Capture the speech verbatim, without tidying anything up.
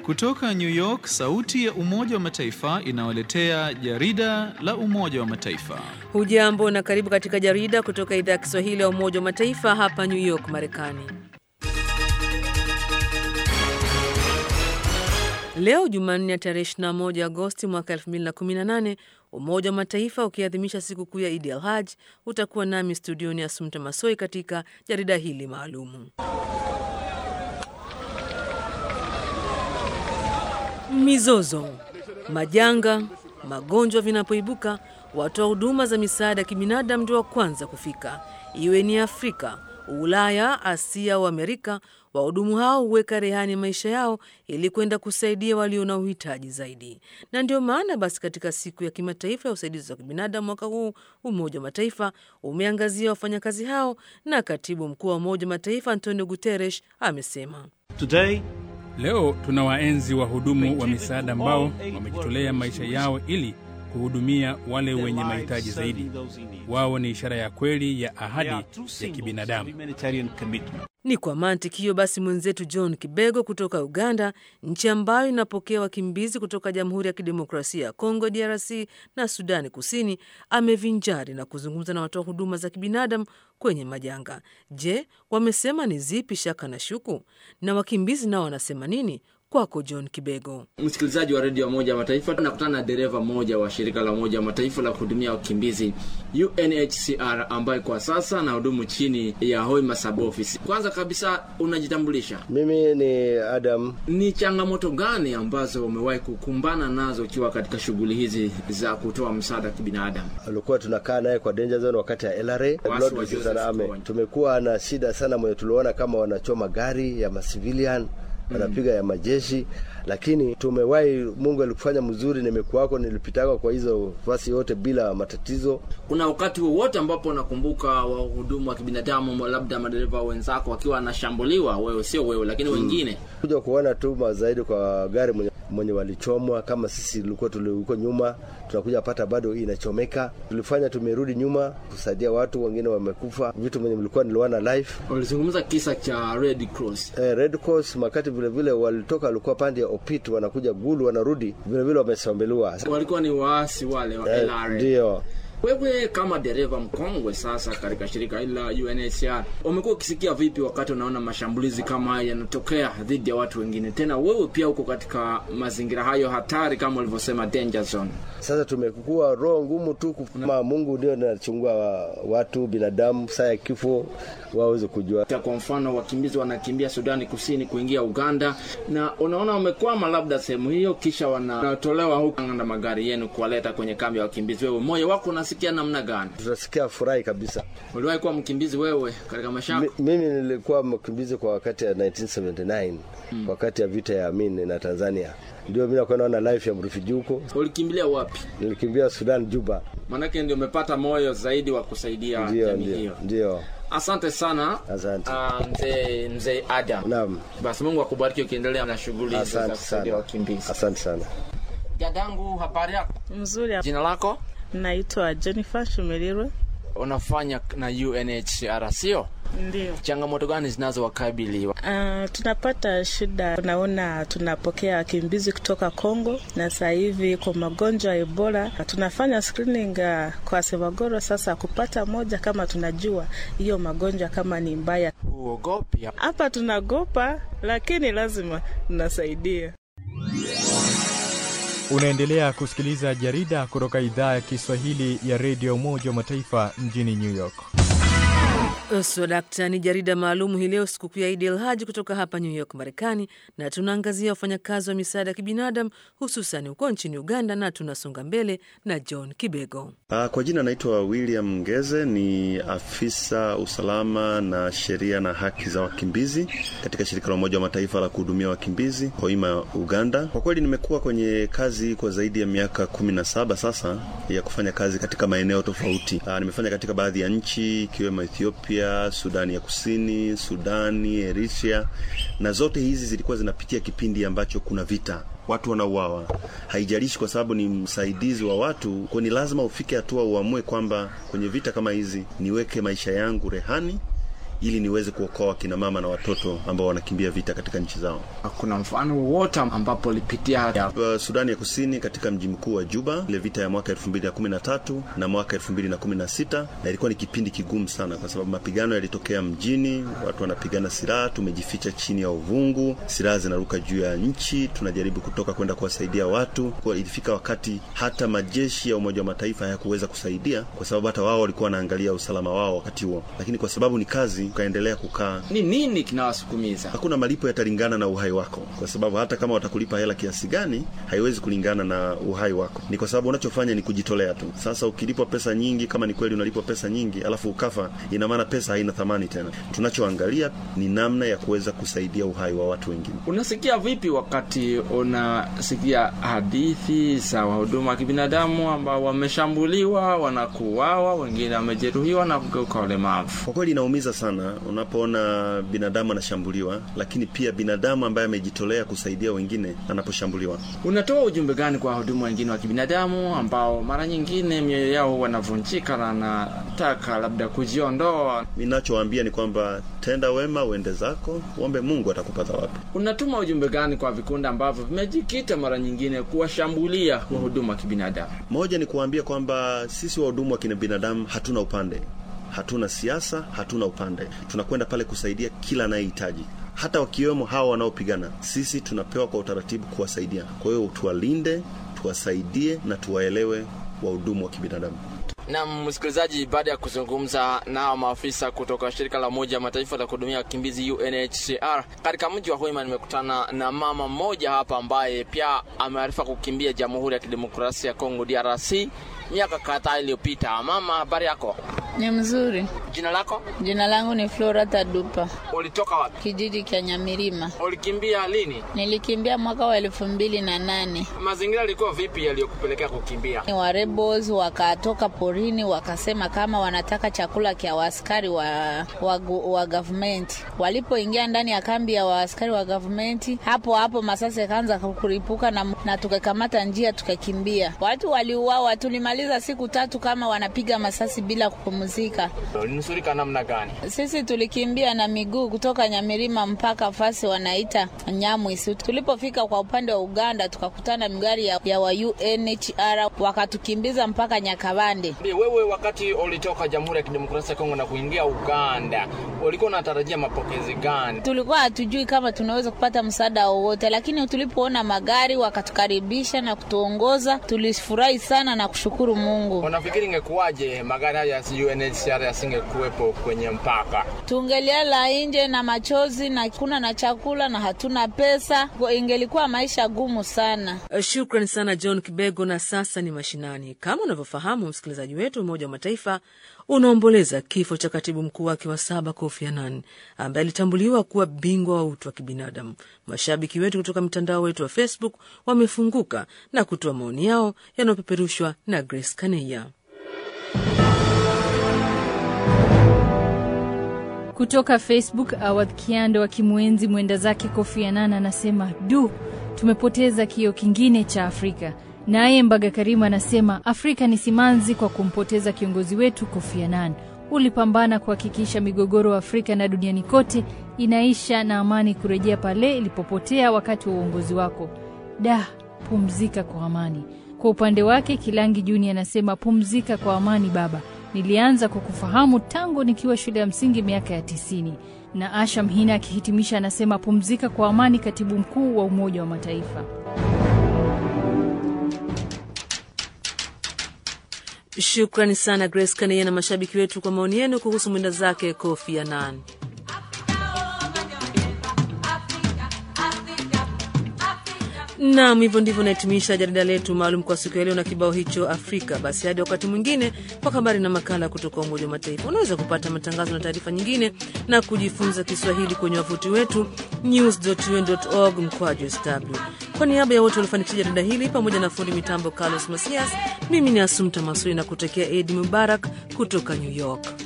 Kutoka New York, sauti ya Umoja wa Mataifa inawaletea jarida la Umoja wa Mataifa. Hujambo na karibu katika jarida kutoka idhaa ya Kiswahili ya Umoja wa Mataifa hapa New York, Marekani. Leo Jumanne tarehe ishirini na moja Agosti mwaka elfu mbili na kumi na nane, Umoja wa Mataifa ukiadhimisha siku kuu ya Eid al-Hajj, utakuwa nami studioni Asumta Masoi katika jarida hili maalumu. Mizozo, majanga, magonjwa vinapoibuka, watoa huduma za misaada ya kibinadamu ndio wa kwanza kufika. Iwe ni Afrika, Ulaya, Asia au Amerika, wahudumu hao huweka rehani maisha yao ili kwenda kusaidia walio na uhitaji zaidi. Na ndio maana basi katika siku ya kimataifa ya usaidizi wa kibinadamu mwaka huu, Umoja wa Mataifa umeangazia wafanyakazi hao, na katibu mkuu wa Umoja wa Mataifa Antonio Guterres amesema, Today, leo tunawaenzi wahudumu wa misaada ambao wamejitolea maisha yao ili kuhudumia wale wenye mahitaji zaidi. Wao ni ishara ya kweli ya ahadi ya kibinadamu. Ni kwa mantiki hiyo basi mwenzetu John Kibego kutoka Uganda, nchi ambayo inapokea wakimbizi kutoka Jamhuri ya Kidemokrasia ya Kongo D R C na Sudani Kusini, amevinjari na kuzungumza na watoa huduma za kibinadamu kwenye majanga. Je, wamesema ni zipi shaka na shuku? Na wakimbizi nao wanasema nini? Kwako John Kibego. Msikilizaji wa redio ya Umoja wa Mataifa, tunakutana na dereva mmoja wa shirika la Umoja wa Mataifa la kuhudumia wakimbizi U N H C R, ambaye kwa sasa anahudumu chini ya Hoima Sub Office. Kwanza kabisa unajitambulisha? Mimi ni Adam. Ni changamoto gani ambazo umewahi kukumbana nazo ukiwa katika shughuli hizi za kutoa msaada kibinadamu? Alikuwa tunakaa naye kwa danger zone wakati ya L R A. Tumekuwa na shida sana mwenye tuliona kama wanachoma gari ya civilian, wanapiga ya majeshi, lakini tumewahi, Mungu alikufanya mzuri, nimekuwako, nilipitaka kwa hizo fasi yote bila matatizo. Kuna wakati wowote ambapo unakumbuka wahudumu wa kibinadamu, labda madereva wenzako wakiwa wanashambuliwa, wewe sio wewe lakini wengine? Hmm. Kuja kuona tu zaidi kwa gari mwenye, mwenye walichomwa, kama sisi tulikuwa tuliko nyuma, tunakuja pata bado inachomeka. Tulifanya tumerudi nyuma kusaidia watu, wengine wamekufa. Vitu mwenye mlikuwa niliona live. Ulizungumza kisa cha Red Cross. Eh, Red Cross makati vile vile walitoka, walikuwa pande ya Opit, wanakuja Gulu, wanarudi vile vile wamesambeliwa. Walikuwa ni waasi wale wa eh, L R A. Ndio. Wewe kama dereva mkongwe sasa katika shirika hili la U N H C R, umekuwa ukisikia vipi wakati unaona mashambulizi kama haya yanatokea dhidi ya watu wengine? Tena wewe pia uko katika mazingira hayo hatari kama ulivyosema danger zone. Sasa tumekuwa roho ngumu tu kama Mungu ndio anachungua watu binadamu, saa kifo waweze kujua. Kwa mfano wakimbizi wanakimbia Sudani Kusini kuingia Uganda, na unaona wamekwama labda sehemu hiyo, kisha wanatolewa huko na magari yenu kuwaleta kwenye kambi ya wakimbizi. Wewe moyo wako unasikia namna gani? Tunasikia furahi kabisa. Uliwahi kuwa mkimbizi wewe katika maisha yako? Mimi nilikuwa mkimbizi kwa wakati ya nineteen seventy-nine, hmm. wakati ya vita ya Amin na Tanzania. Ndio mimi nakuwa naona life ya refugee huko. Ulikimbilia wapi? Nilikimbia Sudan, Juba. Manake ndio umepata moyo zaidi wa kusaidia jamii hiyo. Ndio. Asante sana. Asante. Uh, mzee mzee Adam. Naam. Basi Mungu akubariki ukiendelea na shughuli za kusaidia wakimbizi. Asante sana. Dadangu, habari yako? Mzuri. Jina lako? Naitwa Jennifer Shumilirwe. Unafanya na U N H C R, sio? Ndio. Changamoto gani zinazowakabili? Uh, tunapata shida. Tunaona tunapokea wakimbizi kutoka Kongo, na sasa hivi kwa magonjwa ya Ebola tunafanya screening uh, kwa Sevagoro. Sasa kupata moja kama tunajua hiyo magonjwa kama ni mbaya. Uogopi? Hapa tunagopa, lakini lazima tunasaidia. Unaendelea kusikiliza jarida kutoka idhaa ya Kiswahili ya redio Umoja wa Mataifa mjini New York. So dakta, ni jarida maalumu hii leo siku kuu ya Eid al-Hajj kutoka hapa New York, Marekani, na tunaangazia wafanyakazi wa misaada ya kibinadamu hususan huko nchini Uganda, na tunasonga mbele na John Kibego. Uh, kwa jina naitwa William Ngeze, ni afisa usalama na sheria na haki za wakimbizi katika shirika la Umoja wa Mataifa la kuhudumia wakimbizi Hoima, Uganda. Kwa kweli nimekuwa kwenye kazi kwa zaidi ya miaka kumi na saba sasa ya kufanya kazi katika maeneo tofauti. Uh, nimefanya katika baadhi ya nchi ikiwemo Ethiopia, Sudani ya Kusini, Sudani, Eritrea, na zote hizi zilikuwa zinapitia kipindi ambacho kuna vita, watu wanauawa. Haijalishi kwa sababu ni msaidizi wa watu, kwa ni lazima ufike hatua uamue kwamba kwenye vita kama hizi niweke maisha yangu rehani ili niweze kuokoa kina mama na watoto ambao wanakimbia vita katika nchi zao. Kuna mfano wowote ambapo ulipitia ya Sudani ya Kusini katika mji mkuu wa Juba, ile vita ya mwaka elfu mbili na kumi na tatu na mwaka elfu mbili na kumi na sita, na ilikuwa ni kipindi kigumu sana kwa sababu mapigano yalitokea mjini, watu wanapigana silaha, tumejificha chini ya uvungu, silaha zinaruka juu ya nchi, tunajaribu kutoka kwenda kuwasaidia watu. Kwa ilifika wakati hata majeshi ya Umoja wa Mataifa hayakuweza kusaidia kwa sababu hata wao walikuwa wanaangalia usalama wao wakati huo. Lakini kwa sababu ni kazi, ukaendelea kukaa. Ni nini kinawasukumiza? Hakuna malipo yatalingana na uhai wako, kwa sababu hata kama watakulipa hela kiasi gani, haiwezi kulingana na uhai wako. Ni kwa sababu unachofanya ni kujitolea tu. Sasa ukilipwa pesa nyingi, kama ni kweli unalipwa pesa nyingi, alafu ukafa, ina maana pesa haina thamani tena. Tunachoangalia ni namna ya kuweza kusaidia uhai wa watu wengine. Unasikia vipi wakati unasikia hadithi za wahuduma wa kibinadamu ambao wameshambuliwa, wanakuuawa, wengine wamejeruhiwa na kugeuka walemavu? Kwa kweli inaumiza sana unapoona binadamu anashambuliwa, lakini pia binadamu ambaye amejitolea kusaidia wengine anaposhambuliwa. Unatoa ujumbe gani kwa wahuduma wengine wa kibinadamu ambao mara nyingine mioyo yao wanavunjika na nataka labda kujiondoa? Ninachowaambia ni kwamba tenda wema, uende zako, uombe Mungu atakupa thawabu. Unatuma ujumbe gani kwa vikundi ambavyo vimejikita mara nyingine kuwashambulia wahuduma wa kibinadamu? Moja ni kuambia kwamba sisi wahuduma wa kibinadamu hatuna upande. Hatuna siasa, hatuna upande. Tunakwenda pale kusaidia kila anayehitaji. Hata wakiwemo hao wanaopigana, sisi tunapewa kwa utaratibu kuwasaidia. Kwa hiyo tuwalinde, tuwasaidie na tuwaelewe wahudumu wa kibinadamu. Na msikilizaji, baada ya kuzungumza na maafisa kutoka shirika la Umoja wa Mataifa la kuhudumia wakimbizi U N H C R katika mji wa Hoima, nimekutana na mama mmoja hapa ambaye pia amearifa kukimbia Jamhuri ya Kidemokrasia ya Kongo D R C miaka kadhaa iliyopita. Mama, habari yako? Ni mzuri. Jina lako? Jina langu ni Flora Tadupa. Ulitoka wapi? Kijiji cha Nyamirima. Ulikimbia lini? Nilikimbia mwaka wa elfu mbili na nane. Mazingira yalikuwa vipi yaliyokupelekea kukimbia? Ni wa rebels wakatoka porini wakasema kama wanataka chakula kia askari wa wa, wa government. Walipoingia ndani ya kambi ya askari wa government, hapo hapo masasi kaanza kuripuka na, na tukakamata njia tukakimbia. Watu waliuawa, tulimaliza siku tatu kama wanapiga masasi bila kupumzika. Ulinusurika namna gani? Sisi tulikimbia na miguu kutoka Nyamirima mpaka fasi wanaita Nyamwisi. Tulipofika kwa upande wa Uganda tukakutana mgari ya, ya wa U N H C R wakatukimbiza mpaka Nyakabande. Wewe wakati ulitoka Jamhuri ya Kidemokrasia ya Kongo na kuingia Uganda, ulikuwa unatarajia mapokezi gani? Tulikuwa hatujui kama tunaweza kupata msaada wowote, lakini tulipoona magari wakatukaribisha na kutuongoza, tulifurahi sana na kushukuru Mungu. Unafikiri ingekuwaje magari haya ya U N H C R yasingekuwepo kwenye mpaka? Tungelia nje na machozi na kuna na chakula na hatuna pesa, ingelikuwa maisha gumu sana. Shukrani sana John Kibego. Na sasa ni mashinani. Kama unavyofahamu msikilizaji wetu, Umoja wa Mataifa unaomboleza kifo cha katibu mkuu wake wa saba Kofi Annan ambaye alitambuliwa kuwa bingwa wa utu wa kibinadamu. Mashabiki wetu kutoka mtandao wetu wa Facebook wamefunguka na kutoa maoni yao yanayopeperushwa na Grace Kaneya. Kutoka Facebook, Awadh Kiando akimwenzi mwenda zake Kofi Annan anasema, "Du, tumepoteza kio kingine cha Afrika." Naye Mbaga Karima anasema, "Afrika ni simanzi kwa kumpoteza kiongozi wetu Kofi Annan. Ulipambana kuhakikisha migogoro Afrika na duniani kote inaisha na amani kurejea pale ilipopotea wakati wa uongozi wako. Da, pumzika kwa amani." Kwa upande wake Kilangi Junior anasema, "Pumzika kwa amani baba. Nilianza kukufahamu tangu nikiwa shule ya msingi miaka ya tisini." Na Asha Mhina akihitimisha anasema, "Pumzika kwa amani katibu mkuu wa Umoja wa Mataifa." Shukrani sana Grace Kaneya na mashabiki wetu kwa maoni yenu kuhusu mwenda zake Kofi Annan. Naam, hivyo ndivyo nahitimisha jarida letu maalum kwa siku ya leo na kibao hicho Afrika. Basi hadi wakati mwingine kwa habari na makala kutoka Umoja wa Mataifa. Unaweza kupata matangazo na taarifa nyingine na kujifunza Kiswahili kwenye wavuti wetu news dot u n dot org mkwaju S W. Kwa niaba ya wote waliofanikisha jarida hili pamoja na fundi mitambo Carlos Masias, mimi ni Asumta Masui na kutekea Eid Mubarak kutoka New York.